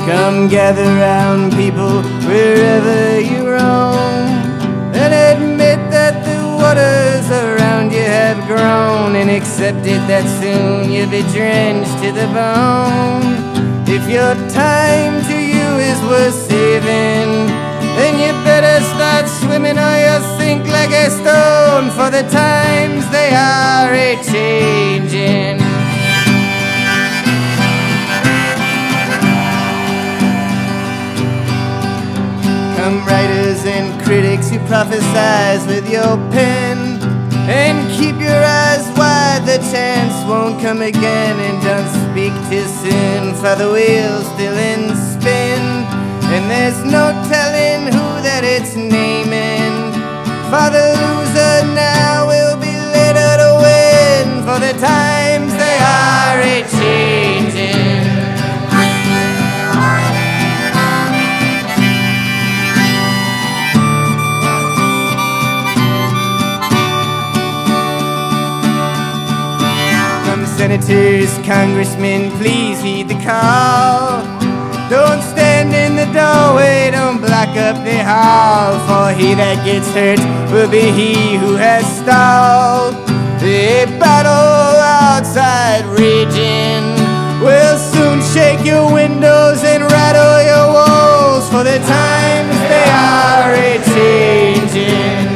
Come gather round, people, wherever you roam, and admit that the waters around you have grown, and accept it that soon you'll be drenched to the bone. If your time to you is worth saving, then you better start swimming or you'll sink like a stone, for the times they are a-changing. Come writers and critics who prophesize with your pen, and keep your eyes wide, the chance won't come again. And don't speak too soon, for the wheel's still in spin, and there's no telling who that it's naming. For the loser now will be later to win, for the times they are a-changing. Senators, congressmen, please heed the call. Don't stand in the doorway, don't block up the hall, for he that gets hurt will be he who has stalled. A battle outside raging will soon shake your windows and rattle your walls, for the times they are a-changing.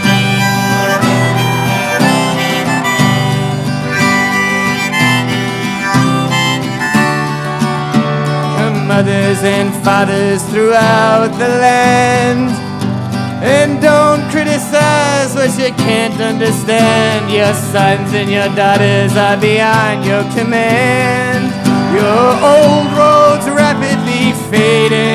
Mothers and fathers throughout the land, and don't criticize what you can't understand. Your sons and your daughters are beyond your command. Your old road's rapidly fading,